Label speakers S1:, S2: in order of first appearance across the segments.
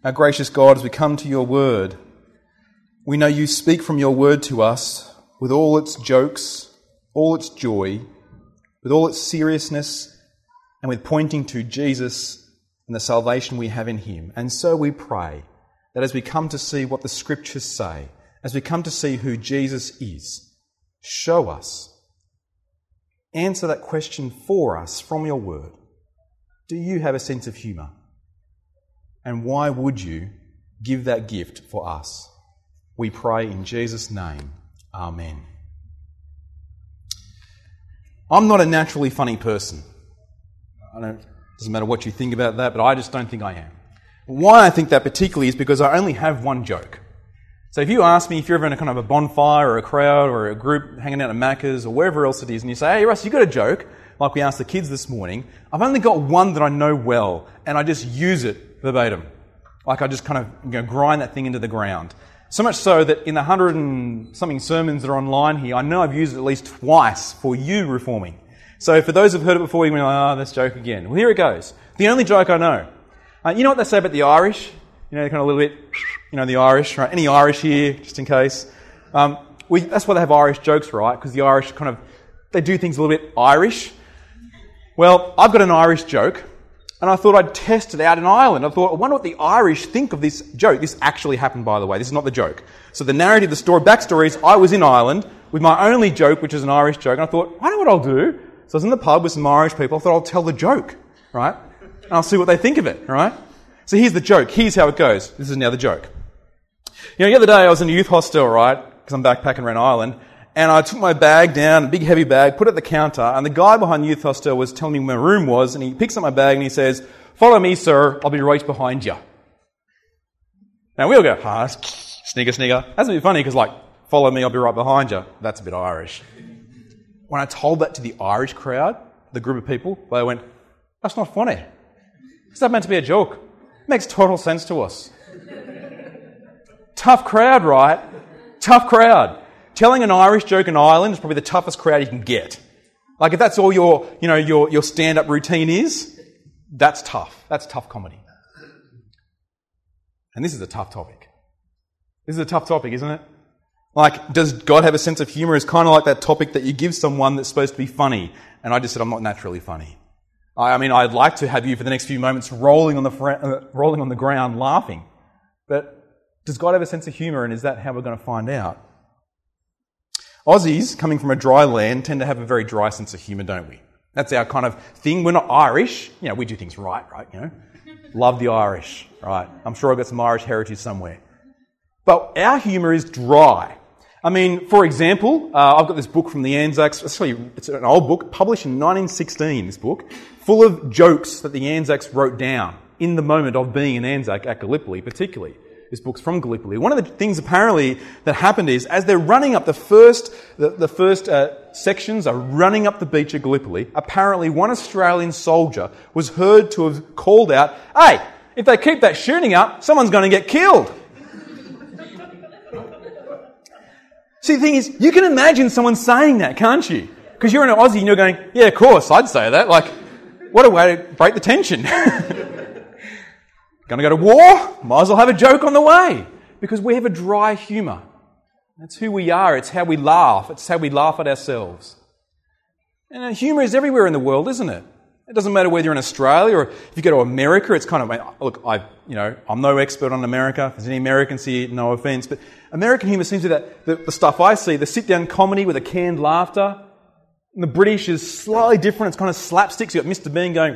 S1: Our gracious God, as we come to your word, we know you speak from your word to us with all its jokes, all its joy, with all its seriousness, and with pointing to Jesus and the salvation we have in him. And so we pray that as we come to see what the Scriptures say, as we come to see who Jesus is, show us, answer that question for us from your word. Do you have a sense of humour? And why would you give that gift for us? We pray in Jesus' name. Amen. I'm not a naturally funny person. It doesn't matter what you think about that, but I just don't think I am. Why I think that particularly is because I only have one joke. So if you ask me if you're ever in a kind of a bonfire or a crowd or a group hanging out at Macca's or wherever else it is, and you say, "Hey Russ, you got a joke?" like we asked the kids this morning, I've only got one that I know well, and I just use it verbatim. Like I just kind of grind that thing into the ground. So much so that in the 100 and something sermons that are online here, I know I've used it at least twice for you reforming. So for those who've heard it before, you're going, "Oh, this joke again." Well, here it goes. The only joke I know. You know what they say about the Irish? You know, kind of a little bit, the Irish, right? Any Irish here, just in case? That's why they have Irish jokes, right? Because the Irish they do things a little bit Irish. Well, I've got an Irish joke, and I thought I'd test it out in Ireland. I thought, I wonder what the Irish think of this joke. This actually happened, by the way. This is not the joke. So the narrative, the backstory is I was in Ireland with my only joke, which is an Irish joke, and I thought, I know what I'll do. So I was in the pub with some Irish people. I thought I'll tell the joke, right? And I'll see what they think of it, right? So here's the joke. Here's how it goes. This is now the joke. The other day I was in a youth hostel, right? Because I'm backpacking around Ireland. And I took my bag down, a big heavy bag, put it at the counter. And the guy behind the youth hostel was telling me where my room was. And he picks up my bag and he says, "Follow me, sir. I'll be right behind you." Now we all go, snigger, snigger. That's a bit funny because follow me, I'll be right behind you. That's a bit Irish. When I told that to the Irish crowd, the group of people, they went, "That's not funny. It's not meant to be a joke. Makes total sense to us." Tough crowd, right? Tough crowd. Telling an Irish joke in Ireland is probably the toughest crowd you can get. If that's all your stand-up routine is, that's tough. That's tough comedy. And this is a tough topic. This is a tough topic, isn't it? Does God have a sense of humour? It's kind of like that topic that you give someone that's supposed to be funny. And I just said, I'm not naturally funny. I'd like to have you for the next few moments rolling on the ground laughing. But does God have a sense of humour, and is that how we're going to find out? Aussies, coming from a dry land, tend to have a very dry sense of humour, don't we? That's our kind of thing. We're not Irish. We do things right? Love the Irish, right? I'm sure I've got some Irish heritage somewhere. But our humour is dry. For example, I've got this book from the Anzacs. It's an old book, published in 1916, this book, full of jokes that the Anzacs wrote down in the moment of being an Anzac at Gallipoli, particularly. This book's from Gallipoli. One of the things apparently that happened is, as they're running up the first sections are running up the beach at Gallipoli, apparently one Australian soldier was heard to have called out, "Hey, if they keep that shooting up, someone's going to get killed." See, the thing is, you can imagine someone saying that, can't you? Because you're an Aussie and you're going, "Yeah, of course, I'd say that." What a way to break the tension. Going to go to war? Might as well have a joke on the way. Because we have a dry humour. That's who we are. It's how we laugh. It's how we laugh at ourselves. And humour is everywhere in the world, isn't it? It doesn't matter whether you're in Australia or if you go to America. It's kind of, look, I'm no expert on America. If there's any Americans here, no offence. But American humour seems to be the stuff I see, the sit-down comedy with a canned laughter. And the British is slightly different. It's kind of slapsticks. You've got Mr. Bean going,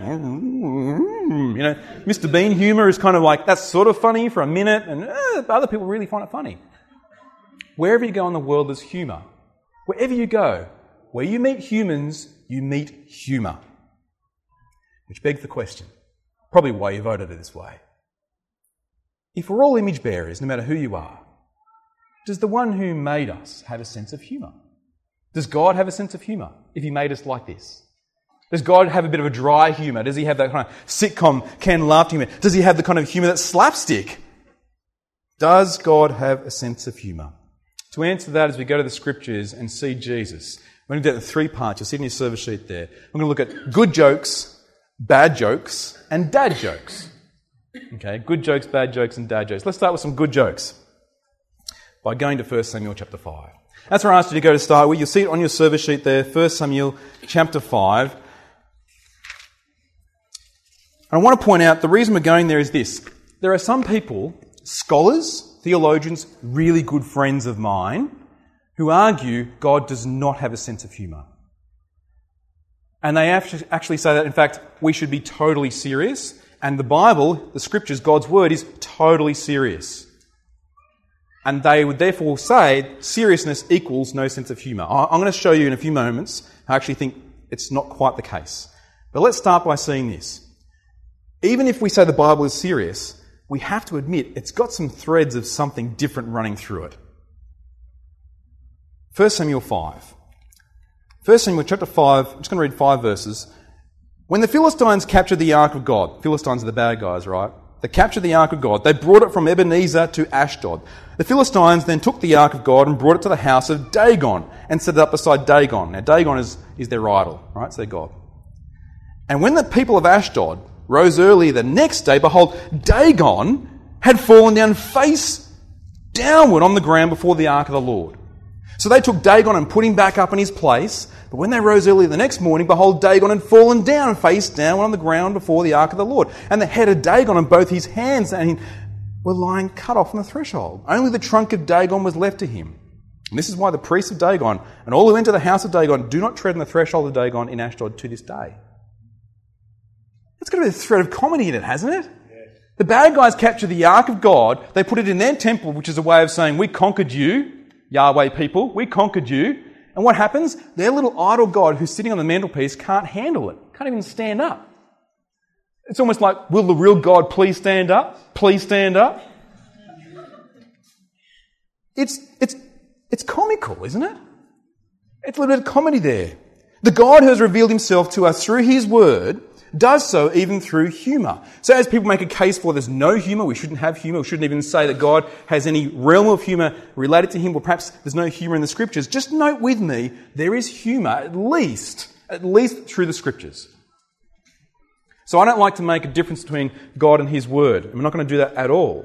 S1: Mr. Bean humour is kind of that's sort of funny for a minute, and other people really find it funny. Wherever you go in the world, there's humour. Wherever you go, where you meet humans, you meet humour. Which begs the question, probably why you voted it this way. If we're all image bearers, no matter who you are, does the one who made us have a sense of humour? Does God have a sense of humour if he made us like this? Does God have a bit of a dry humour? Does he have that kind of sitcom, canned laughter humour? Does he have the kind of humour that's slapstick? Does God have a sense of humour? To answer that, as we go to the Scriptures and see Jesus, we're going to do that in 3 parts. You'll see it in your service sheet there. We're going to look at good jokes, bad jokes, and dad jokes. Okay, good jokes, bad jokes, and dad jokes. Let's start with some good jokes by going to 1 Samuel chapter 5. That's where I asked you to go to start with. You'll see it on your service sheet there, 1 Samuel chapter 5. And I want to point out the reason we're going there is this. There are some people, scholars, theologians, really good friends of mine, who argue God does not have a sense of humour. And they actually say that, in fact, we should be totally serious. And the Bible, the Scriptures, God's Word, is totally serious. And they would therefore say seriousness equals no sense of humour. I'm going to show you in a few moments. I actually think it's not quite the case. But let's start by seeing this. Even if we say the Bible is serious, we have to admit it's got some threads of something different running through it. 1 Samuel 5. 1 Samuel chapter 5, I'm just going to read 5 verses. When the Philistines captured the Ark of God, Philistines are the bad guys, right? They captured the Ark of God. They brought it from Ebenezer to Ashdod. The Philistines then took the Ark of God and brought it to the house of Dagon and set it up beside Dagon. Now, Dagon is their idol, right? It's their god. And when the people of Ashdod rose early the next day, behold, Dagon had fallen down face downward on the ground before the Ark of the Lord. So they took Dagon and put him back up in his place. But when they rose early the next morning, behold, Dagon had fallen down face downward on the ground before the Ark of the Lord. And the head of Dagon and both his hands were lying cut off on the threshold. Only the trunk of Dagon was left to him. And this is why the priests of Dagon and all who enter the house of Dagon do not tread on the threshold of Dagon in Ashdod to this day. It's got a bit of thread of comedy in it, hasn't it? Yes. The bad guys capture the Ark of God. They put it in their temple, which is a way of saying, we conquered you, Yahweh people, we conquered you. And what happens? Their little idol god who's sitting on the mantelpiece can't handle it, can't even stand up. It's almost like, will the real God please stand up? Please stand up? It's comical, isn't it? It's a little bit of comedy there. The God who has revealed himself to us through his word does so even through humour. So as people make a case for there's no humour, we shouldn't have humour, we shouldn't even say that God has any realm of humour related to him, or perhaps there's no humour in the Scriptures, just note with me, there is humour, at least through the Scriptures. So I don't like to make a difference between God and his word. I'm not going to do that at all.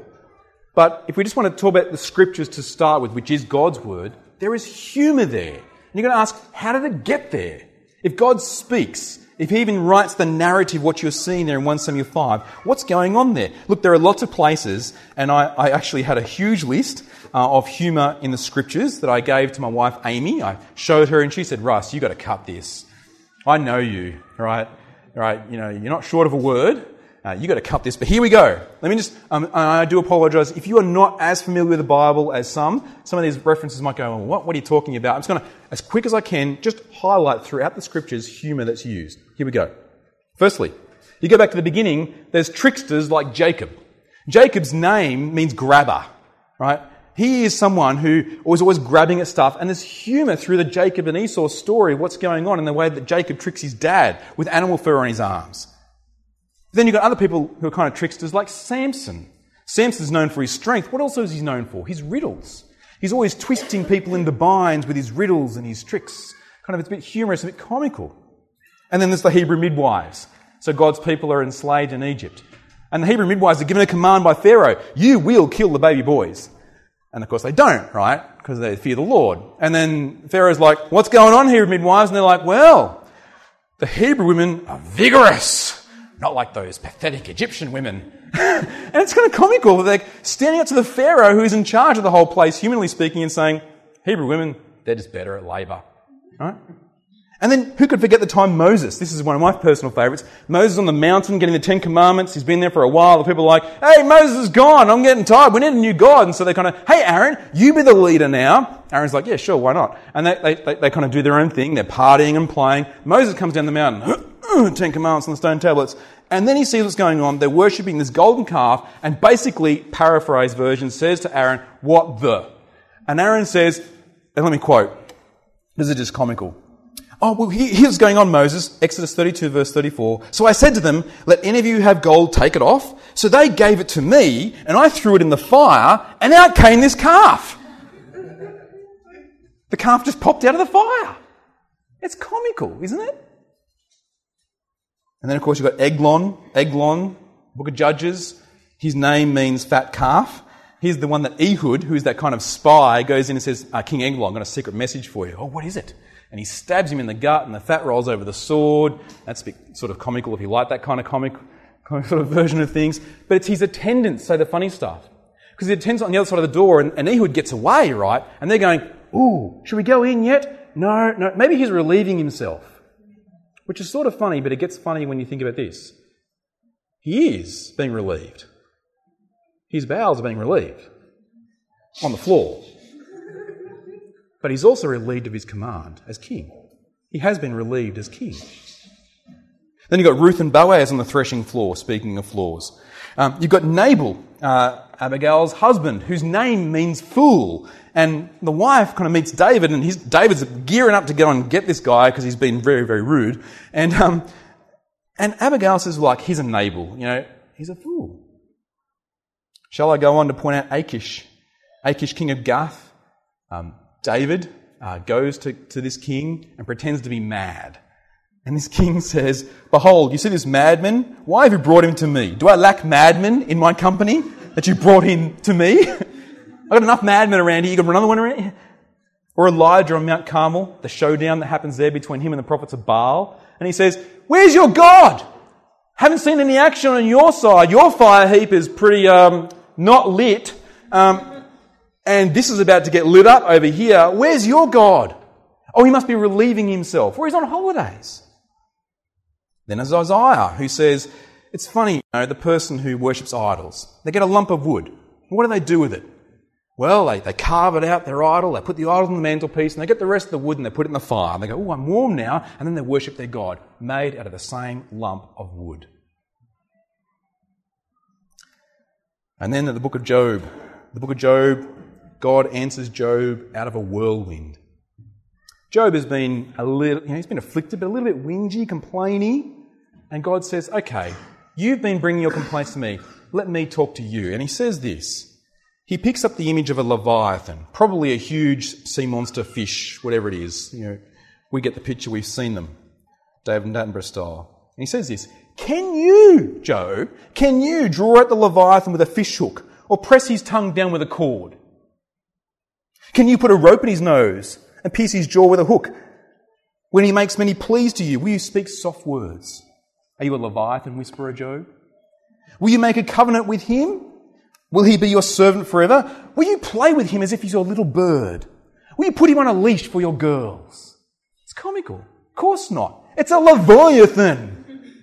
S1: But if we just want to talk about the Scriptures to start with, which is God's word, there is humour there. And you're going to ask, how did it get there? If God speaks, if he even writes the narrative, what you're seeing there in 1 Samuel 5, what's going on there? Look, there are lots of places, and I actually had a huge list of humour in the Scriptures that I gave to my wife Amy. I showed her and she said, Russ, you've got to cut this. I know you, right? You know, you're not short of a word. You've got to cut this. But here we go. Let me just, I do apologise. If you are not as familiar with the Bible as some of these references might go, well, what are you talking about? I'm just going to, as quick as I can, just highlight throughout the Scriptures humour that's used. Here we go. Firstly, you go back to the beginning, there's tricksters like Jacob. Jacob's name means grabber, right? He is someone who was always grabbing at stuff, and there's humour through the Jacob and Esau story of what's going on in the way that Jacob tricks his dad with animal fur on his arms. Then you've got other people who are kind of tricksters like Samson. Samson's known for his strength. What else is he known for? His riddles. He's always twisting people into binds with his riddles and his tricks. Kind of, it's a bit humorous, a bit comical. And then there's the Hebrew midwives. So God's people are enslaved in Egypt. And the Hebrew midwives are given a command by Pharaoh, you will kill the baby boys. And of course they don't, right? Because they fear the Lord. And then Pharaoh's like, what's going on, Hebrew midwives? And they're like, well, the Hebrew women are vigorous. Not like those pathetic Egyptian women. And it's kind of comical. They're standing up to the Pharaoh who's in charge of the whole place, humanly speaking, and saying, Hebrew women, they're just better at labour. Right? And then who could forget the time Moses? This is one of my personal favourites. Moses on the mountain getting the 10 Commandments. He's been there for a while. The people are like, hey, Moses is gone. I'm getting tired. We need a new God. And so they kind of, hey, Aaron, you be the leader now. Aaron's like, yeah, sure, why not? And they kind of do their own thing. They're partying and playing. Moses comes down the mountain, 10 Commandments on the stone tablets. And then he sees what's going on. They're worshipping this golden calf. And basically, paraphrased version, says to Aaron, what the? And Aaron says, and let me quote, this is just comical. Oh, well, here's what's going on, Moses. Exodus 32, verse 34. So I said to them, let any of you have gold, take it off. So they gave it to me, and I threw it in the fire, and out came this calf. The calf just popped out of the fire. It's comical, isn't it? And then, of course, you've got Eglon, Book of Judges. His name means fat calf. He's the one that Ehud, who's that kind of spy, goes in and says, King Eglon, I've got a secret message for you. Oh, what is it? And he stabs him in the gut and the fat rolls over the sword. That's a bit sort of comical if you like that kind of comic sort of version of things. But it's his attendants say the funny stuff. Because the attendants on the other side of the door and Ehud gets away, right? And they're going, ooh, should we go in yet? No. Maybe he's relieving himself. Which is sort of funny, but it gets funny when you think about this. He is being relieved. His bowels are being relieved on the floor. But he's also relieved of his command as king. He has been relieved as king. Then you've got Ruth and Boaz on the threshing floor, speaking of floors. You've got Nabal, Abigail's husband, whose name means fool. And the wife kind of meets David, and David's gearing up to go and get this guy because he's been very, very rude. And Abigail says, he's a Nabal, he's a fool. Shall I go on to point out Achish, king of Gath? David goes to this king and pretends to be mad. And this king says, behold, you see this madman? Why have you brought him to me? Do I lack madmen in my company that you brought him to me? I've got enough madmen around here. You got another one around here? Or Elijah on Mount Carmel, the showdown that happens there between him and the prophets of Baal. And he says, where's your God? Haven't seen any action on your side. Your fire heap is pretty not lit. And this is about to get lit up over here. Where's your God? Oh, he must be relieving himself. Or he's on holidays. Then there's Isaiah, who says, it's funny, the person who worships idols. They get a lump of wood. What do they do with it? Well, they carve it out, their idol, they put the idol on the mantelpiece, and they get the rest of the wood and they put it in the fire. And they go, oh, I'm warm now. And then they worship their God, made out of the same lump of wood. And then the book of Job. The book of Job, God answers Job out of a whirlwind. Job has been he's been afflicted, but a little bit whingy, complaining. And God says, okay, you've been bringing your complaints to me. Let me talk to you. And he says this. He picks up the image of a leviathan, probably a huge sea monster fish, whatever it is. We get the picture, we've seen them. David Attenborough style. And he says this, can you draw out the leviathan with a fish hook or press his tongue down with a cord? Can you put a rope in his nose and pierce his jaw with a hook? When he makes many pleas to you, will you speak soft words? Are you a Leviathan whisperer, Job? Will you make a covenant with him? Will he be your servant forever? Will you play with him as if he's your little bird? Will you put him on a leash for your girls? It's comical. Of course not. It's a Leviathan.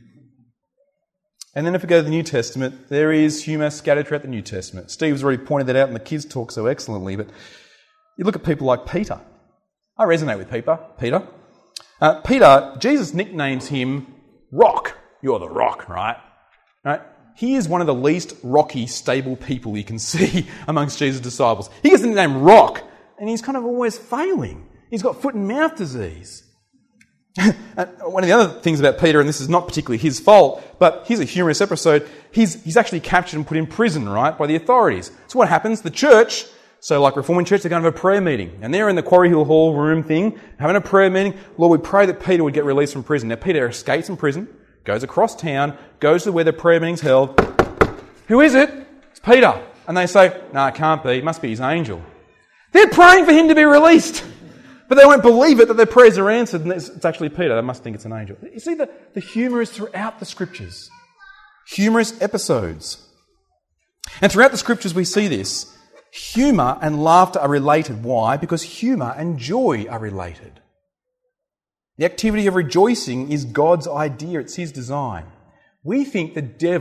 S1: And then if we go to the New Testament, there is humour scattered throughout the New Testament. Steve's already pointed that out in the kids' talk so excellently, but you look at people like Peter. I resonate with Peter. Peter, Jesus nicknames him Rock. You're the Rock, right? He is one of the least rocky, stable people you can see amongst Jesus' disciples. He gets the nickname Rock, and he's kind of always failing. He's got foot and mouth disease. One of the other things about Peter, and this is not particularly his fault, but here's a humorous episode. He's actually captured and put in prison, right, by the authorities. So what happens? The church, so like Reforming Church, they're going to have a prayer meeting. And they're in the Quarry Hill Hall room thing, having a prayer meeting. Lord, we pray that Peter would get released from prison. Now, Peter escapes from prison, goes across town, goes to where the prayer meeting's held. Who is it? It's Peter. And they say, no, it can't be. It must be his angel. They're praying for him to be released. But they won't believe it that their prayers are answered and it's actually Peter. They must think it's an angel. You see, the humour is throughout the Scriptures. Humorous episodes. And throughout the Scriptures we see this. Humour and laughter are related. Why? Because humour and joy are related. The activity of rejoicing is God's idea. It's his design. We think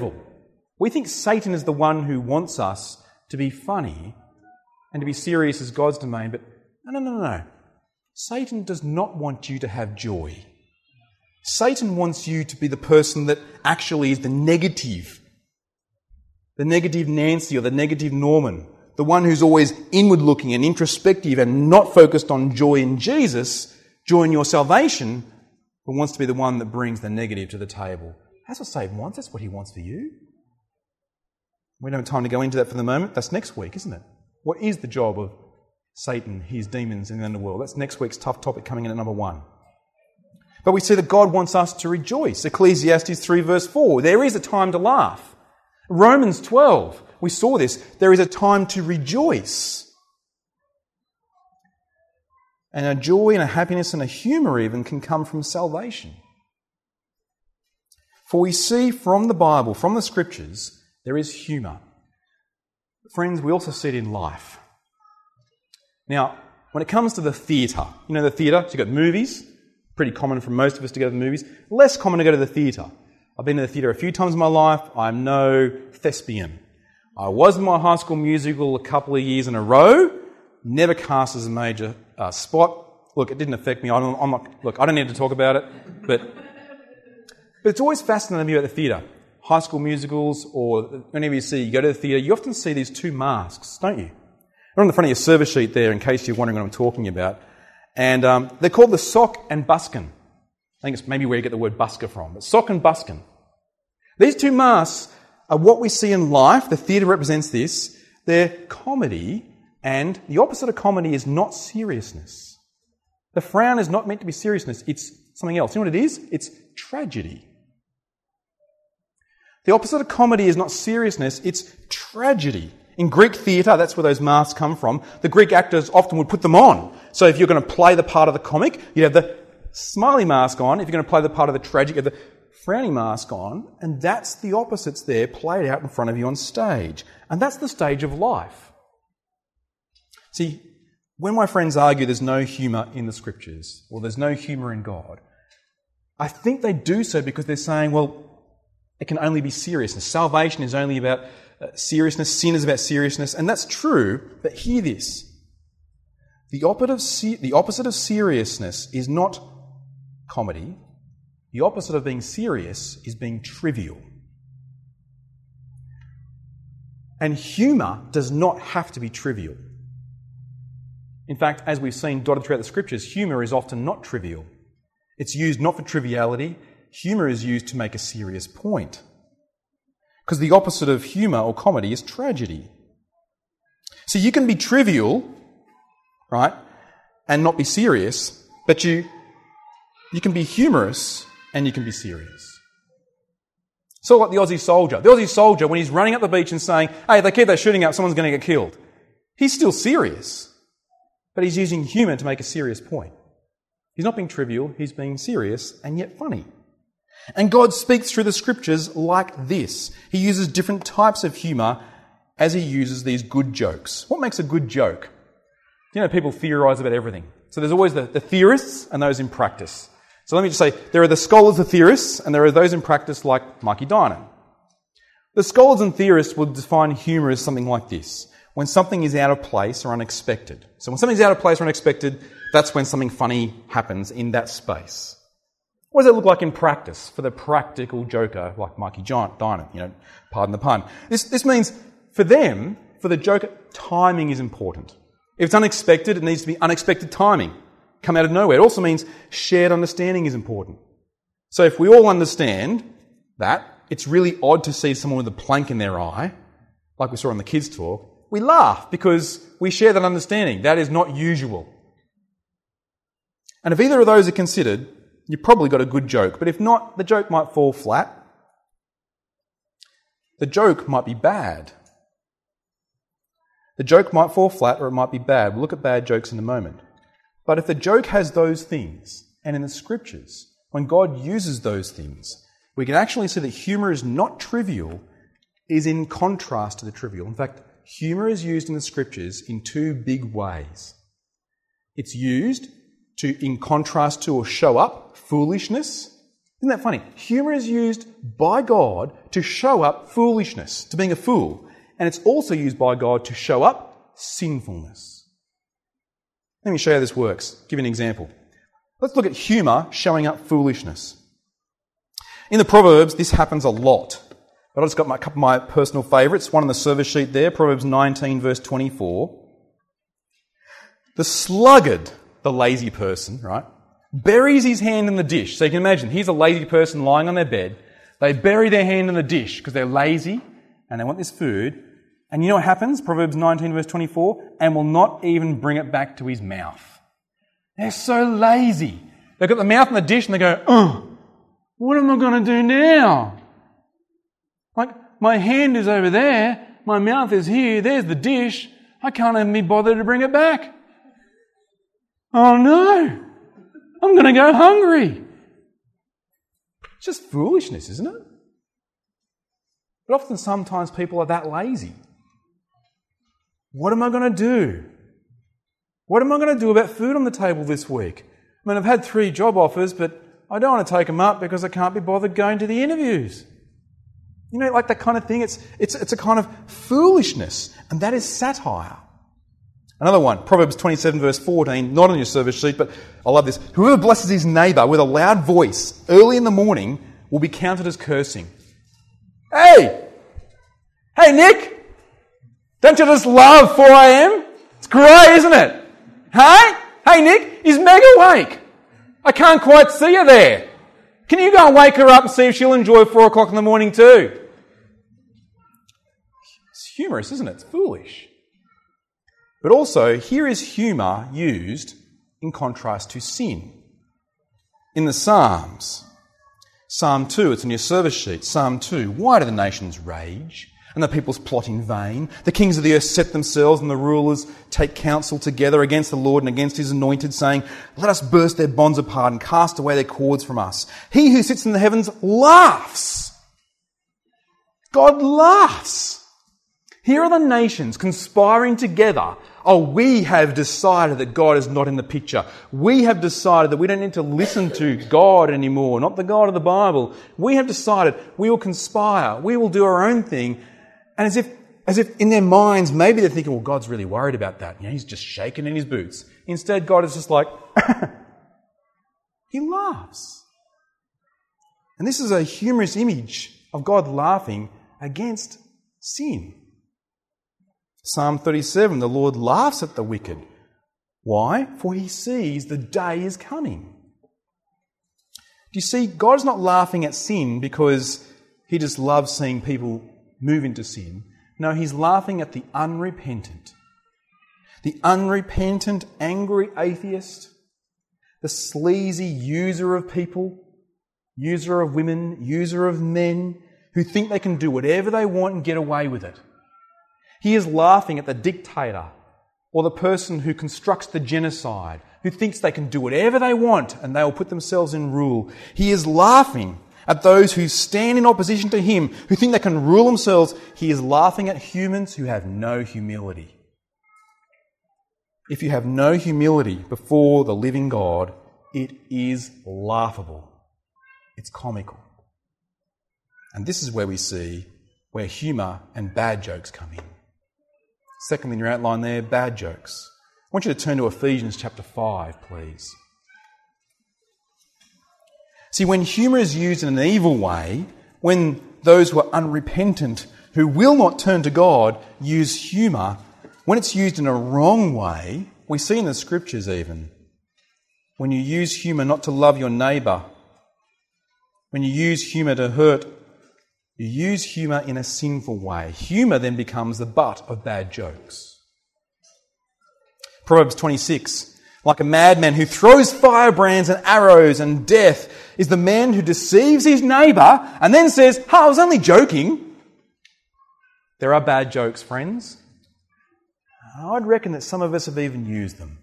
S1: Satan is the one who wants us to be funny and to be serious as God's domain. But no. Satan does not want you to have joy. Satan wants you to be the person that actually is the negative Nancy or the negative Norman, the one who's always inward-looking and introspective and not focused on joy in Jesus, joy in your salvation, but wants to be the one that brings the negative to the table. That's what Satan wants. That's what he wants for you. We don't have time to go into that for the moment. That's next week, isn't it? What is the job of Satan, his demons in the underworld? That's next week's tough topic coming in at number 1. But we see that God wants us to rejoice. Ecclesiastes 3 verse 4. There is a time to laugh. Romans 12, we saw this. There is a time to rejoice. And a joy and a happiness and a humour even can come from salvation. For we see from the Bible, from the Scriptures, there is humour. Friends, we also see it in life. Now, when it comes to the theatre, you know the theatre, so you've got movies, pretty common for most of us to go to the movies, less common to go to the theatre. I've been to the theatre a few times in my life. I'm no thespian. I was in my High School Musical a couple of years in a row, never cast as a major spot. Look, it didn't affect me. I don't need to talk about it, but it's always fascinating me about the theatre. High School Musicals, or whenever you go to the theatre, you often see these two masks, don't you? They're on the front of your service sheet there, in case you're wondering what I'm talking about. And they're called the sock and buskin. I think it's maybe where you get the word busker from, but sock and buskin. These two masks are what we see in life. The theatre represents this. They're comedy, and the opposite of comedy is not seriousness. The frown is not meant to be seriousness. It's something else. You know what it is? It's tragedy. The opposite of comedy is not seriousness, it's tragedy. In Greek theatre, that's where those masks come from. The Greek actors often would put them on. So if you're going to play the part of the comic, you have the smiley mask on. If you're going to play the part of the tragic, you have the frowny mask on. And that's the opposites there played out in front of you on stage. And that's the stage of life. See, when my friends argue there's no humour in the Scriptures, or there's no humour in God, I think they do so because they're saying, well, it can only be seriousness. Salvation is only about seriousness. Sin is about seriousness. And that's true, but hear this. The opposite of seriousness is not comedy. The opposite of being serious is being trivial. And humour does not have to be trivial. In fact, as we've seen dotted throughout the Scriptures, humour is often not trivial. It's used not for triviality. Humour is used to make a serious point. Because the opposite of humour or comedy is tragedy. So you can be trivial, right, and not be serious, but you can be humorous and you can be serious. So like the Aussie soldier. The Aussie soldier, when he's running up the beach and saying, hey, if they keep that shooting up, someone's going to get killed. He's still serious, but he's using humour to make a serious point. He's not being trivial, he's being serious and yet funny. And God speaks through the Scriptures like this. He uses different types of humour as he uses these good jokes. What makes a good joke? You know, people theorise about everything. So there's always the theorists and those in practice. So let me just say, there are the scholars, the theorists, and there are those in practice like Mikey Dinan. The scholars and theorists would define humour as something like this. When something is out of place or unexpected. So when something's out of place or unexpected, that's when something funny happens in that space. What does that look like in practice for the practical joker like Mikey Dinan? Pardon the pun. This means for them, for the joker, timing is important. If it's unexpected, it needs to be unexpected timing. Come out of nowhere. It also means shared understanding is important. So if we all understand that, it's really odd to see someone with a plank in their eye, like we saw on the kids' talk, we laugh because we share that understanding. That is not usual. And if either of those are considered, you've probably got a good joke. But if not, the joke might fall flat. The joke might be bad. The joke might fall flat or it might be bad. We'll look at bad jokes in a moment. But if the joke has those things, and in the Scriptures, when God uses those things, we can actually see that humour is not trivial, is in contrast to the trivial. In fact, humour is used in the Scriptures in two big ways. It's used in contrast to or show up foolishness. Isn't that funny? Humour is used by God to show up foolishness, to being a fool. And it's also used by God to show up sinfulness. Let me show you how this works. Give you an example. Let's look at humour showing up foolishness. In the Proverbs, this happens a lot. But I've just got a couple of my personal favourites. One on the service sheet there, Proverbs 19, verse 24. The sluggard, the lazy person, right, buries his hand in the dish. So you can imagine, here's a lazy person lying on their bed. They bury their hand in the dish because they're lazy and they want this food. And you know what happens? Proverbs 19, verse 24, and will not even bring it back to his mouth. They're so lazy. They've got the mouth in the dish and they go, what am I going to do now? Like, My hand is over there. My mouth is here. There's the dish. I can't even be bothered to bring it back. Oh no! I'm going to go hungry. It's just foolishness, isn't it? But often, sometimes people are that lazy. What am I going to do? What am I going to do about food on the table this week? I mean, I've had 3 job offers, but I don't want to take them up because I can't be bothered going to the interviews. You know, like that kind of thing. It's a kind of foolishness, and that is satire. Another one, Proverbs 27 verse 14, not on your service sheet, but I love this. Whoever blesses his neighbour with a loud voice early in the morning will be counted as cursing. Hey, Nick, don't you just love 4 a.m? It's great, isn't it? Hey, Nick, is Meg awake? I can't quite see her there. Can you go and wake her up and see if she'll enjoy 4 o'clock in the morning too? It's humorous, isn't it? It's foolish. But also, here is humour used in contrast to sin. In the Psalms, Psalm 2, it's in your service sheet, Psalm 2, why do the nations rage and the peoples plot in vain? The kings of the earth set themselves and the rulers take counsel together against the Lord and against his anointed, saying, let us burst their bonds apart and cast away their cords from us. He who sits in the heavens laughs. God laughs. Here are the nations conspiring together. Oh, we have decided that God is not in the picture. We have decided that we don't need to listen to God anymore, not the God of the Bible. We have decided we will conspire. We will do our own thing. And as if in their minds, maybe they're thinking, well, God's really worried about that. You know, he's just shaking in his boots. Instead, God is just like, he laughs. And this is a humorous image of God laughing against sin. Psalm 37, the Lord laughs at the wicked. Why? For he sees the day is coming. Do you see, God's not laughing at sin because he just loves seeing people move into sin. No, he's laughing at the unrepentant. The unrepentant, angry atheist, the sleazy user of people, user of women, user of men, who think they can do whatever they want and get away with it. He is laughing at the dictator or the person who constructs the genocide, who thinks they can do whatever they want and they will put themselves in rule. He is laughing at those who stand in opposition to him, who think they can rule themselves. He is laughing at humans who have no humility. If you have no humility before the living God, it is laughable. It's comical. And this is where we see where humour and bad jokes come in. Secondly, in your outline there, bad jokes. I want you to turn to Ephesians chapter 5, please. See, when humour is used in an evil way, when those who are unrepentant, who will not turn to God, use humour, when it's used in a wrong way, we see in the Scriptures even, when you use humour not to love your neighbour, when you use humour to hurt, you use humour in a sinful way. Humour then becomes the butt of bad jokes. Proverbs 26, like a madman who throws firebrands and arrows and death is the man who deceives his neighbour and then says, I was only joking. There are bad jokes, friends. I'd reckon that some of us have even used them.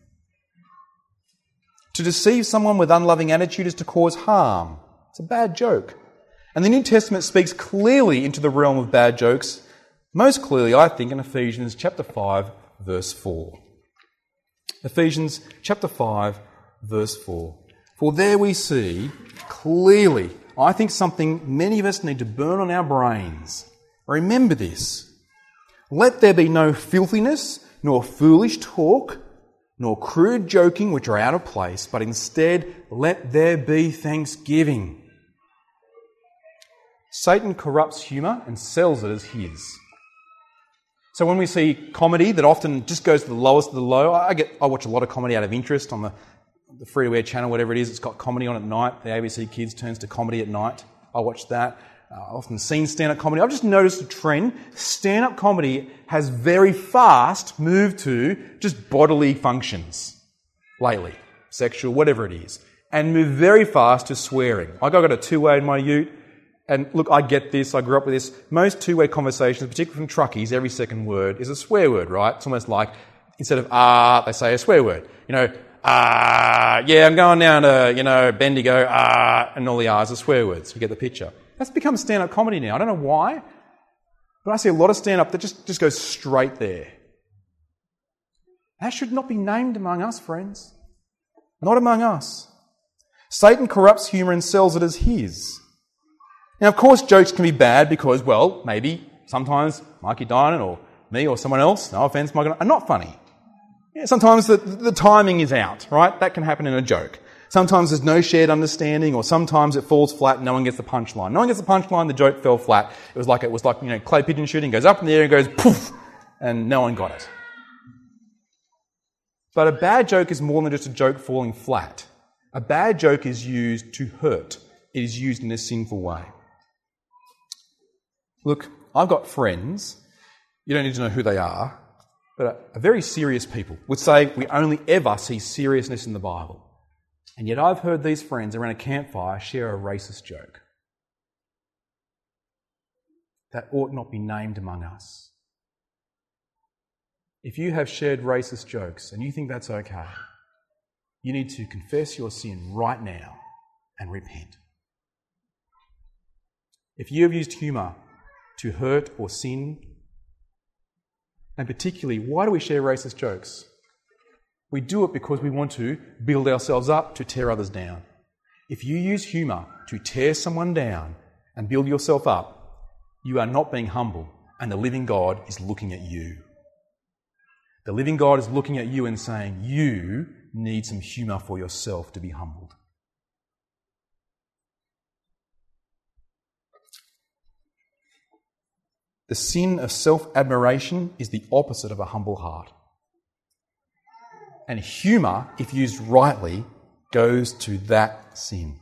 S1: To deceive someone with unloving attitude is to cause harm. It's a bad joke. And the New Testament speaks clearly into the realm of bad jokes, most clearly, I think, in Ephesians chapter 5, verse 4. Ephesians chapter 5, verse 4. For there we see clearly, I think, something many of us need to burn on our brains. Remember this. Let there be no filthiness, nor foolish talk, nor crude joking which are out of place, but instead let there be thanksgiving. Satan corrupts humour and sells it as his. So when we see comedy that often just goes to the lowest of the low, I watch a lot of comedy out of interest on the free-to-air channel, whatever it is. It's got comedy on at night. The ABC Kids turns to comedy at night. I watch that. I've often seen stand-up comedy. I've just noticed a trend. Stand-up comedy has very fast moved to just bodily functions lately, sexual, whatever it is, and moved very fast to swearing. I got a two-way in my ute, And look, I get this, I grew up with this. Most two-way conversations, particularly from truckies, every second word is a swear word, right? It's almost like instead of they say a swear word. Yeah, I'm going down to, Bendigo, and all the R's are swear words. You get the picture. That's become stand-up comedy now. I don't know why, but I see a lot of stand-up that just goes straight there. That should not be named among us, friends. Not among us. Satan corrupts humour and sells it as his. Now, of course, jokes can be bad because, well, maybe sometimes Mikey Dinan or me or someone else, no offence, Mikey, are not funny. Yeah, sometimes the timing is out, right? That can happen in a joke. Sometimes there's no shared understanding, or sometimes it falls flat and no one gets the punchline. No one gets the punchline, the joke fell flat. It was like clay pigeon shooting, goes up in the air and goes poof, and no one got it. But a bad joke is more than just a joke falling flat. A bad joke is used to hurt. It is used in a sinful way. Look, I've got friends, you don't need to know who they are, but are very serious people, would say we only ever see seriousness in the Bible. And yet I've heard these friends around a campfire share a racist joke. That ought not be named among us. If you have shared racist jokes and you think that's okay, you need to confess your sin right now and repent. If you have used humour to hurt or sin, and particularly, why do we share racist jokes? We do it because we want to build ourselves up to tear others down. If you use humour to tear someone down and build yourself up, you are not being humble, and the living God is looking at you. The living God is looking at you and saying, you need some humour for yourself to be humbled. The sin of self-admiration is the opposite of a humble heart. And humour, if used rightly, goes to that sin.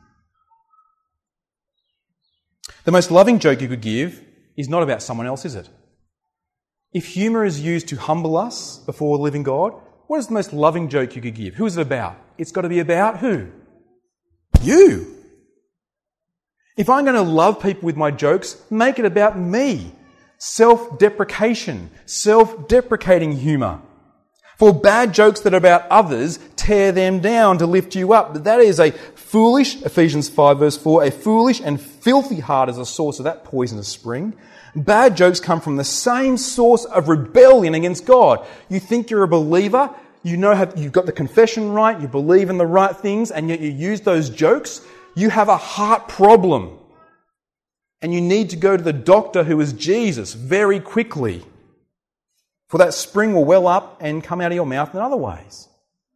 S1: The most loving joke you could give is not about someone else, is it? If humour is used to humble us before the living God, what is the most loving joke you could give? Who is it about? It's got to be about who? You. If I'm going to love people with my jokes, make it about me. Self-deprecation, self-deprecating humour. For bad jokes that are about others, tear them down to lift you up. But that is a foolish, Ephesians 5 verse 4, a foolish and filthy heart is a source of that poisonous spring. Bad jokes come from the same source of rebellion against God. You think you're a believer, you know you've got the confession right, you believe in the right things, and yet you use those jokes. You have a heart problem. And you need to go to the doctor who is Jesus very quickly. For that spring will well up and come out of your mouth in other ways.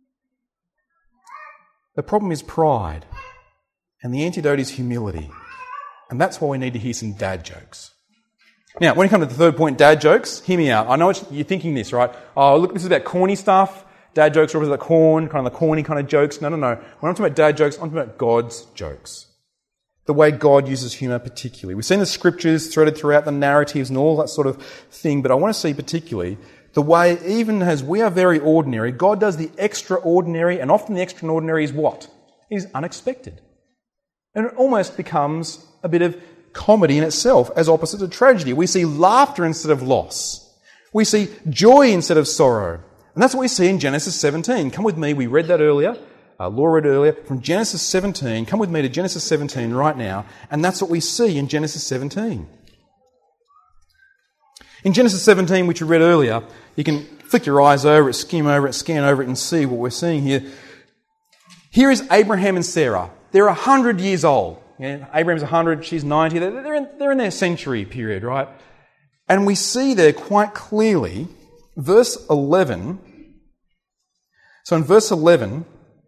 S1: The problem is pride. And the antidote is humility. And that's why we need to hear some dad jokes. Now, when you come to the third point, dad jokes, hear me out. I know you're thinking this, right? Oh, look, this is about corny stuff. Dad jokes are about corn, kind of the corny kind of jokes. No. When I'm talking about dad jokes, I'm talking about God's jokes. The way God uses humour particularly. We've seen the scriptures threaded throughout the narratives and all that sort of thing, but I want to see particularly the way, even as we are very ordinary, God does the extraordinary, and often the extraordinary is what? It is unexpected. And it almost becomes a bit of comedy in itself, as opposite to tragedy. We see laughter instead of loss. We see joy instead of sorrow. And that's what we see in Genesis 17. Come with me, we read that earlier. Laura read earlier, from Genesis 17. Come with me to Genesis 17 right now, and that's what we see in Genesis 17. In Genesis 17, which we read earlier, you can flick your eyes over it, skim over it, scan over it, and see what we're seeing here. Here is Abraham and Sarah. They're 100 years old. Yeah, Abraham's 100, she's 90. They're in their century period, right? And we see there quite clearly, verse 11. So in verse 11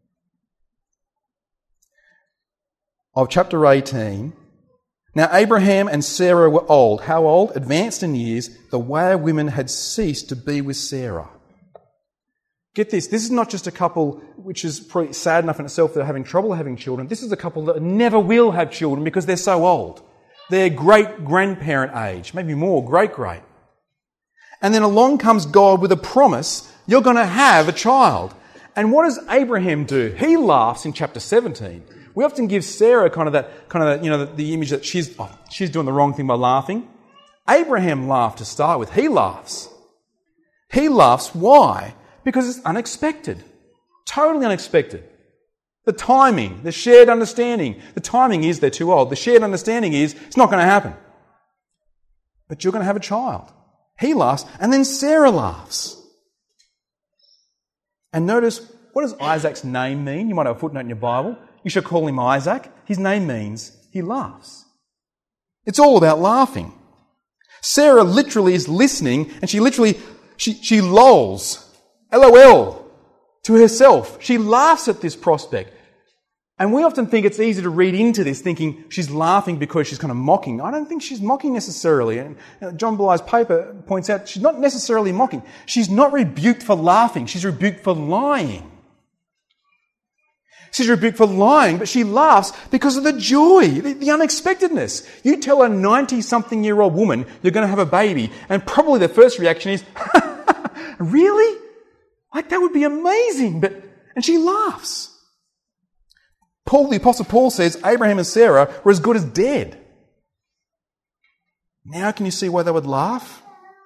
S1: of chapter 18, now Abraham and Sarah were old. How old? Advanced in years. The way women had ceased to be with Sarah. Get this is not just a couple which is probably sad enough in itself that are having trouble having children. This is a couple that never will have children because they're so old. They're great-grandparent age, maybe more, great-great. And then along comes God with a promise, you're going to have a child. And what does Abraham do? He laughs in chapter 17 We often give Sarah the image that she's doing the wrong thing by laughing. Abraham laughed to start with. He laughs. He laughs. Why? Because it's unexpected. Totally unexpected. The timing, the shared understanding. The timing is they're too old. The shared understanding is it's not going to happen. But you're going to have a child. He laughs, and then Sarah laughs. And notice, what does Isaac's name mean? You might have a footnote in your Bible. You should call him Isaac. His name means he laughs. It's all about laughing. Sarah literally is listening, and she lolls, LOL, to herself. She laughs at this prospect. And we often think it's easy to read into this, thinking she's laughing because she's kind of mocking. I don't think she's mocking necessarily. And John Bly's paper points out she's not necessarily mocking. She's not rebuked for laughing. She's rebuked for lying. She's rebuked for lying, but she laughs because of the joy, the unexpectedness. You tell a 90-something-year-old woman you're going to have a baby, and probably the first reaction is, really? Like, that would be amazing. And she laughs. The Apostle Paul says Abraham and Sarah were as good as dead. Now can you see why they would laugh?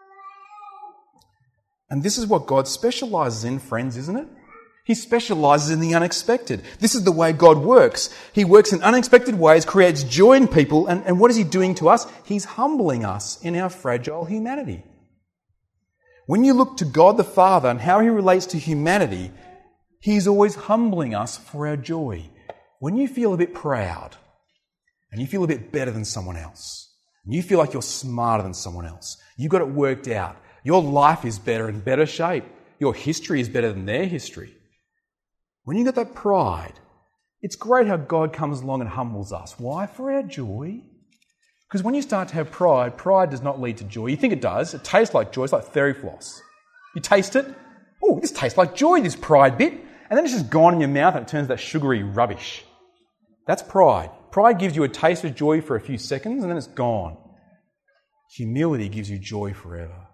S1: And this is what God specialises in, friends, isn't it? He specialises in the unexpected. This is the way God works. He works in unexpected ways, creates joy in people, and what is he doing to us? He's humbling us in our fragile humanity. When you look to God the Father and how he relates to humanity, he's always humbling us for our joy. When you feel a bit proud, and you feel a bit better than someone else, and you feel like you're smarter than someone else, you've got it worked out, your life is better in better shape, your history is better than their history. When you've got that pride, it's great how God comes along and humbles us. Why? For our joy. Because when you start to have pride, pride does not lead to joy. You think it does. It tastes like joy. It's like fairy floss. You taste it. Oh, this tastes like joy, this pride bit. And then it's just gone in your mouth and it turns that sugary rubbish. That's pride. Pride gives you a taste of joy for a few seconds and then it's gone. Humility gives you joy forever.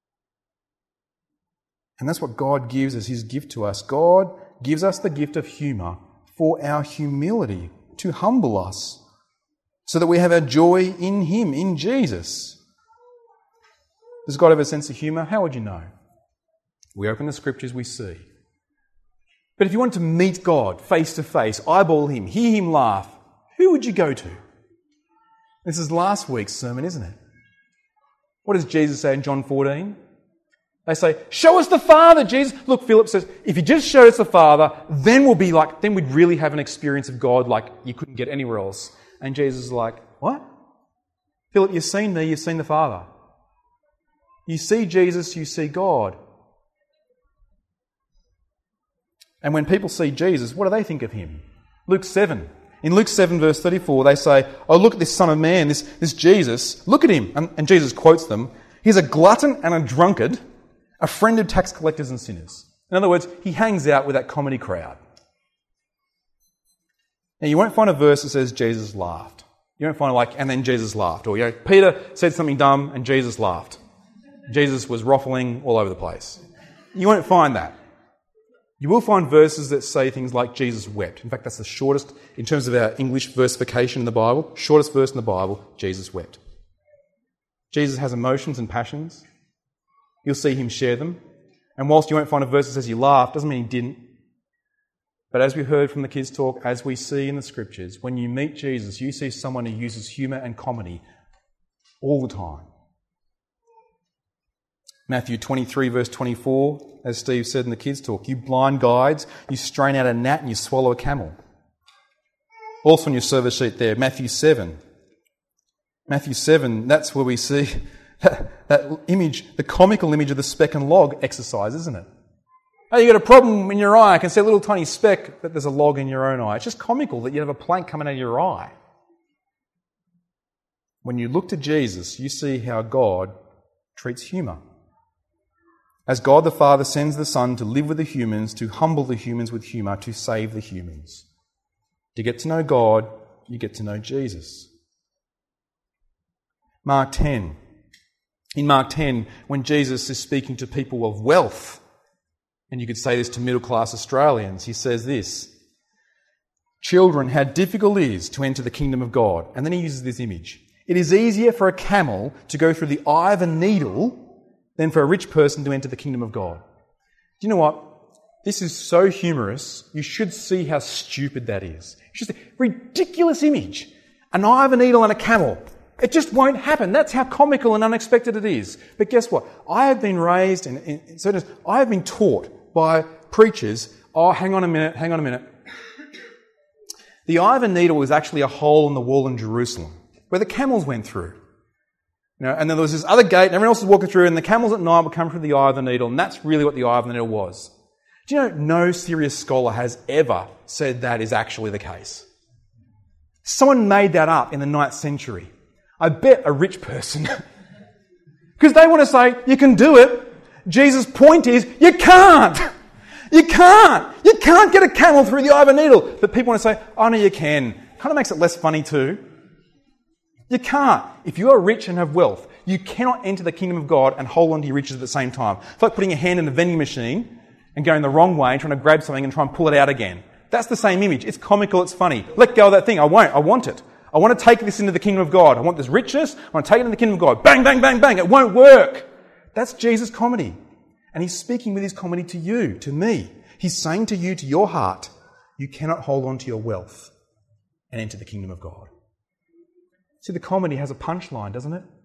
S1: And that's what God gives as his gift to us. God gives us the gift of humour for our humility, to humble us, so that we have our joy in him, in Jesus. Does God have a sense of humour? How would you know? We open the scriptures, we see. But if you want to meet God face to face, eyeball him, hear him laugh, who would you go to? This is last week's sermon, isn't it? What does Jesus say in John 14? They say, show us the Father, Jesus. Look, Philip says, if you just show us the Father, then we'd really have an experience of God like you couldn't get anywhere else. And Jesus is like, what? Philip, you've seen me, you've seen the Father. You see Jesus, you see God. And when people see Jesus, what do they think of him? Luke 7. In Luke 7 verse 34, they say, oh, look at this Son of Man, this Jesus. Look at him. And Jesus quotes them. He's a glutton and a drunkard, a friend of tax collectors and sinners. In other words, he hangs out with that comedy crowd. Now, you won't find a verse that says Jesus laughed. You won't find and then Jesus laughed. Or, Peter said something dumb and Jesus laughed. Jesus was ruffling all over the place. You won't find that. You will find verses that say things like Jesus wept. In fact, that's the shortest, in terms of our English versification in the Bible, shortest verse in the Bible, Jesus wept. Jesus has emotions and passions. You'll see him share them. And whilst you won't find a verse that says he laughed, doesn't mean he didn't. But as we heard from the kids' talk, as we see in the scriptures, when you meet Jesus, you see someone who uses humour and comedy all the time. Matthew 23 verse 24, as Steve said in the kids' talk, you blind guides, you strain out a gnat and you swallow a camel. Also on your service sheet there, Matthew 7. Matthew 7, that's where we see that image, the comical image of the speck and log exercise, isn't it? Oh, you got a problem in your eye. I can see a little tiny speck, but there's a log in your own eye. It's just comical that you have a plank coming out of your eye. When you look to Jesus, you see how God treats humour. As God the Father sends the Son to live with the humans, to humble the humans with humour, to save the humans. To get to know God, you get to know Jesus. Mark 10. In Mark 10, when Jesus is speaking to people of wealth, and you could say this to middle-class Australians, he says this, children how difficult it is to enter the kingdom of God. And then he uses this image. It is easier for a camel to go through the eye of a needle than for a rich person to enter the kingdom of God. Do you know what? This is so humorous. You should see how stupid that is. It's just a ridiculous image. An eye of a needle and a camel. It just won't happen. That's how comical and unexpected it is. But guess what? I have been raised I have been taught by preachers, hang on a minute. The eye of a needle is actually a hole in the wall in Jerusalem where the camels went through. And then there was this other gate and everyone else was walking through and the camels at night would come through the eye of the needle, and that's really what the eye of the needle was. Do you know, no serious scholar has ever said that is actually the case. Someone made that up in the 9th century. I bet a rich person. Because they want to say, you can do it. Jesus' point is, you can't. You can't. You can't get a camel through the eye of a needle. But people want to say, oh no, you can. Kind of makes it less funny too. You can't. If you are rich and have wealth, you cannot enter the kingdom of God and hold on to your riches at the same time. It's like putting your hand in a vending machine and going the wrong way and trying to grab something and try and pull it out again. That's the same image. It's comical, it's funny. Let go of that thing. I won't. I want it. I want to take this into the kingdom of God. I want this richness. I want to take it into the kingdom of God. Bang, bang, bang, bang. It won't work. That's Jesus' comedy. And he's speaking with his comedy to you, to me. He's saying to you, to your heart, you cannot hold on to your wealth and enter the kingdom of God. See, the comedy has a punchline, doesn't it?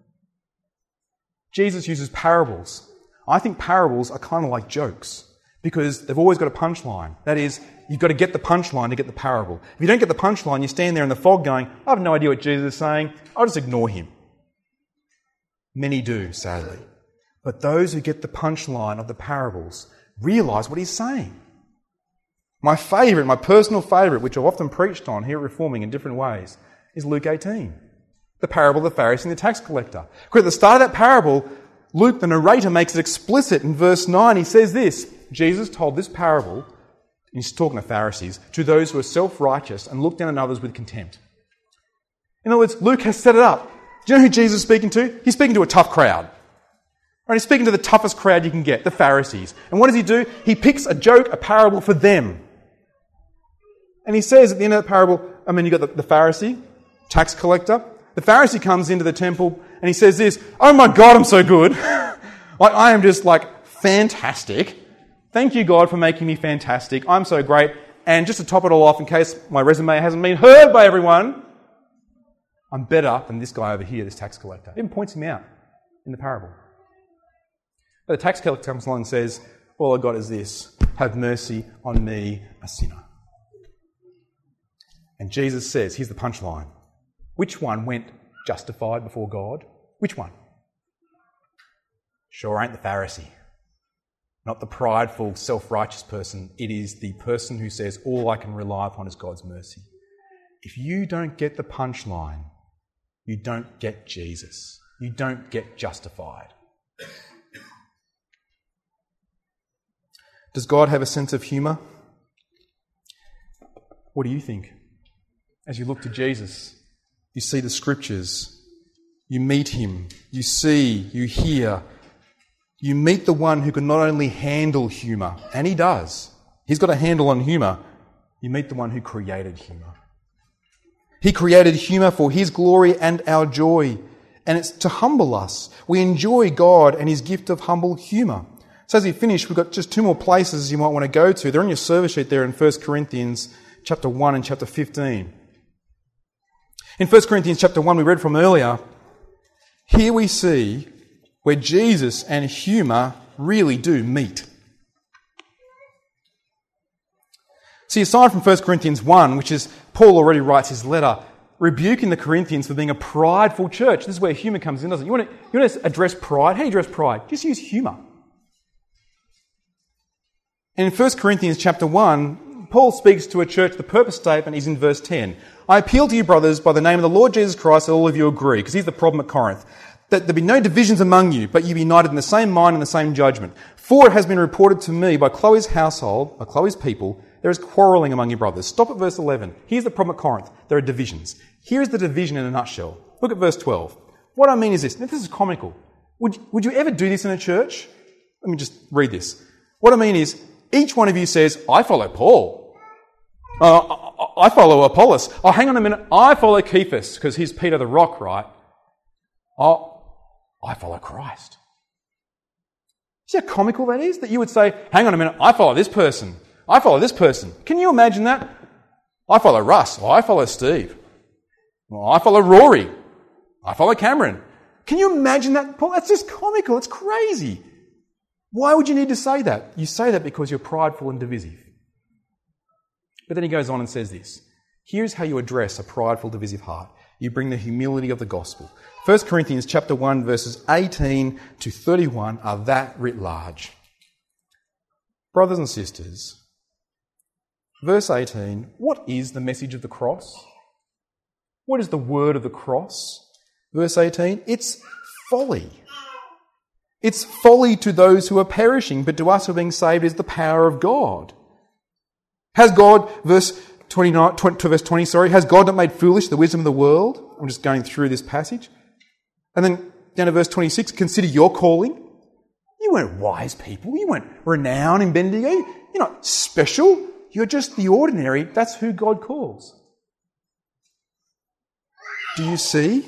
S1: Jesus uses parables. I think parables are kind of like jokes because they've always got a punchline. That is, you've got to get the punchline to get the parable. If you don't get the punchline, you stand there in the fog going, I have no idea what Jesus is saying. I'll just ignore him. Many do, sadly. But those who get the punchline of the parables realise what he's saying. My personal favourite, which I've often preached on here at Reforming in different ways, is Luke 18. The parable of the Pharisee and the tax collector. Because at the start of that parable, Luke, the narrator, makes it explicit in verse 9. He says this, Jesus told this parable, he's talking to Pharisees, to those who are self-righteous and look down on others with contempt. In other words, Luke has set it up. Do you know who Jesus is speaking to? He's speaking to a tough crowd. Right? He's speaking to the toughest crowd you can get, the Pharisees. And what does he do? He picks a joke, a parable for them. And he says at the end of the parable, you've got the Pharisee, tax collector. The Pharisee comes into the temple and he says this, oh my God, I'm so good. I am just fantastic. Thank you, God, for making me fantastic. I'm so great. And just to top it all off, in case my resume hasn't been heard by everyone, I'm better than this guy over here, this tax collector. It even points him out in the parable. But the tax collector comes along and says, all I got is this, have mercy on me, a sinner. And Jesus says, here's the punchline. Which one went justified before God? Which one? Sure ain't the Pharisee. Not the prideful, self-righteous person. It is the person who says, all I can rely upon is God's mercy. If you don't get the punchline, you don't get Jesus. You don't get justified. Does God have a sense of humour? What do you think? As you look to Jesus, you see the scriptures, you meet him, you see, you hear, you meet the one who can not only handle humour, and he does. He's got a handle on humour. You meet the one who created humour. He created humour for his glory and our joy, and it's to humble us. We enjoy God and his gift of humble humour. So as we finish, we've got just two more places you might want to go to. They're on your service sheet there in 1 Corinthians chapter 1 and chapter 15. In 1 Corinthians chapter 1 we read from earlier, here we see where Jesus and humour really do meet. See, aside from 1 Corinthians 1, which is Paul already writes his letter, rebuking the Corinthians for being a prideful church. This is where humour comes in, doesn't it? You want to address pride? How do you address pride? Just use humour. And in 1 Corinthians chapter 1, Paul speaks to a church, the purpose statement is in verse 10. I appeal to you, brothers, by the name of the Lord Jesus Christ, that all of you agree, because here's the problem at Corinth, that there be no divisions among you, but you be united in the same mind and the same judgment. For it has been reported to me by Chloe's household, by Chloe's people, there is quarrelling among your brothers. Stop at verse 11. Here's the problem at Corinth. There are divisions. Here's the division in a nutshell. Look at verse 12. What I mean is this. Now, this is comical. Would you ever do this in a church? Let me just read this. What I mean is, each one of you says, I follow Paul. I follow Apollos. Oh, hang on a minute. I follow Cephas because he's Peter the Rock, right? Oh, I follow Christ. See how comical that is? That you would say, hang on a minute, I follow this person. I follow this person. Can you imagine that? I follow Russ. Oh, I follow Steve. Oh, I follow Rory. I follow Cameron. Can you imagine that? Paul, that's just comical. It's crazy. Why would you need to say that? You say that because you're prideful and divisive. But then he goes on and says this. Here's how you address a prideful, divisive heart. You bring the humility of the gospel. 1 Corinthians chapter 1, verses 18 to 31 are that writ large. Brothers and sisters, verse 18, what is the message of the cross? What is the word of the cross? Verse 18, it's folly. It's folly to those who are perishing, but to us who are being saved is the power of God. Has God, verse 20, has God not made foolish the wisdom of the world? I'm just going through this passage. And then down to verse 26, consider your calling. You weren't wise people. You weren't renowned in Bendigo. You're not special. You're just the ordinary. That's who God calls. Do you see?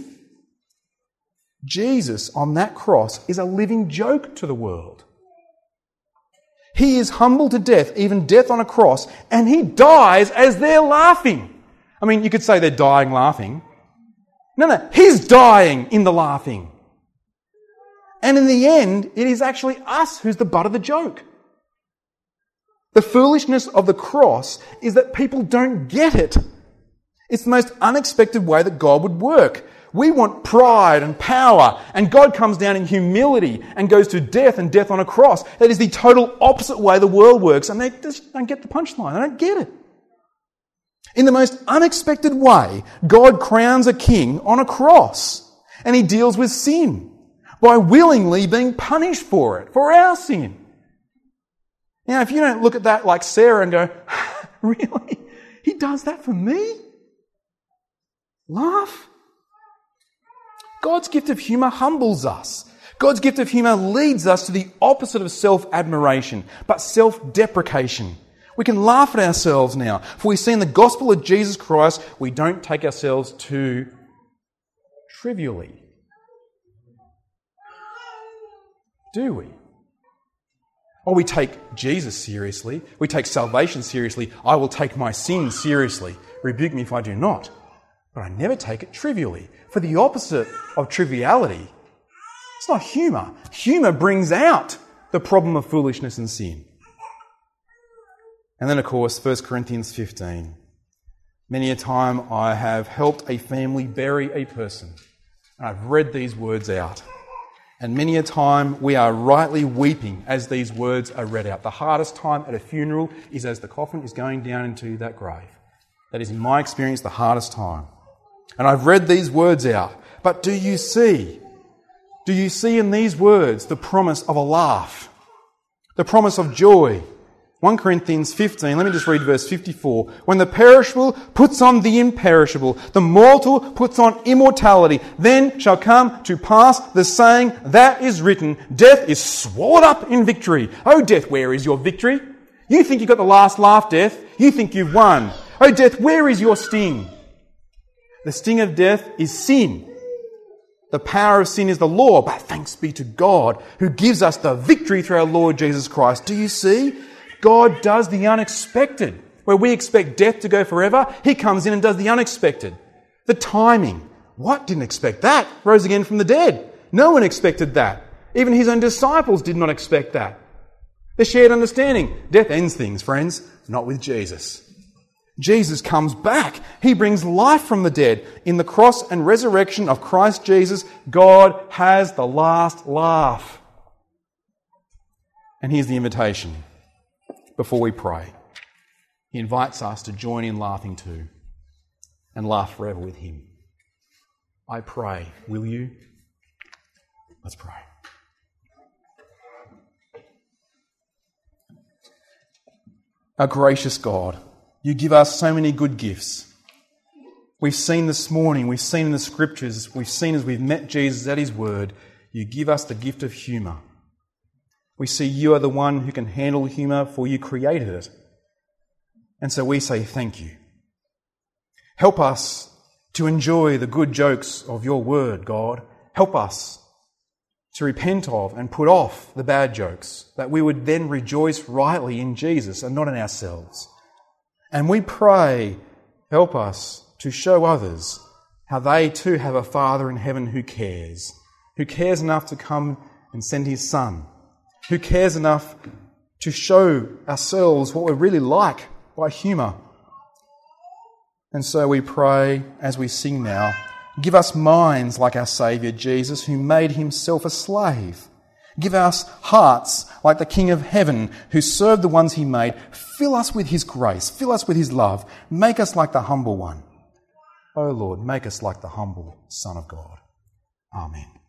S1: Jesus on that cross is a living joke to the world. He is humbled to death, even death on a cross, and he dies as they're laughing. I mean, you could say they're dying laughing. No, he's dying in the laughing. And in the end, it is actually us who's the butt of the joke. The foolishness of the cross is that people don't get it. It's the most unexpected way that God would work. We want pride and power, and God comes down in humility and goes to death and death on a cross. That is the total opposite way the world works, and they just don't get the punchline. They don't get it. In the most unexpected way, God crowns a king on a cross, and he deals with sin by willingly being punished for it, for our sin. Now, if you don't look at that like Sarah and go, really? He does that for me? Laugh. God's gift of humour humbles us. God's gift of humour leads us to the opposite of self-admiration, but self-deprecation. We can laugh at ourselves now. For we see in the gospel of Jesus Christ, we don't take ourselves too trivially. Do we? Or we take Jesus seriously. We take salvation seriously. I will take my sin seriously. Rebuke me if I do not. But I never take it trivially. For the opposite of triviality, it's not humour. Humour brings out the problem of foolishness and sin. And then, of course, 1 Corinthians 15. Many a time I have helped a family bury a person. And I've read these words out. And many a time we are rightly weeping as these words are read out. The hardest time at a funeral is as the coffin is going down into that grave. That is, in my experience, the hardest time. And I've read these words out. But do you see? Do you see in these words the promise of a laugh? The promise of joy? 1 Corinthians 15, let me just read verse 54. When the perishable puts on the imperishable, the mortal puts on immortality, then shall come to pass the saying that is written, death is swallowed up in victory. Oh, death, where is your victory? You think you got the last laugh, death? You think you've won. Oh, death, where is your sting? The sting of death is sin. The power of sin is the law, but thanks be to God who gives us the victory through our Lord Jesus Christ. Do you see? God does the unexpected. Where we expect death to go forever, he comes in and does the unexpected. The timing. What? Didn't expect that. Rose again from the dead. No one expected that. Even his own disciples did not expect that. The shared understanding. Death ends things, friends. Not with Jesus. Jesus comes back. He brings life from the dead. In the cross and resurrection of Christ Jesus, God has the last laugh. And here's the invitation before we pray. He invites us to join in laughing too and laugh forever with him. I pray, will you? Let's pray. Our gracious God, you give us so many good gifts. We've seen this morning, we've seen in the scriptures, we've seen as we've met Jesus at his word, you give us the gift of humour. We see you are the one who can handle humour, for you created it. And so we say thank you. Help us to enjoy the good jokes of your word, God. Help us to repent of and put off the bad jokes, that we would then rejoice rightly in Jesus and not in ourselves. And we pray, help us to show others how they too have a Father in heaven who cares enough to come and send his Son, who cares enough to show ourselves what we're really like by humour. And so we pray as we sing now, give us minds like our Saviour Jesus, who made himself a slave. Give us hearts like the King of Heaven, who served the ones he made. Fill us with his grace. Fill us with his love. Make us like the humble one. O Lord, make us like the humble Son of God. Amen.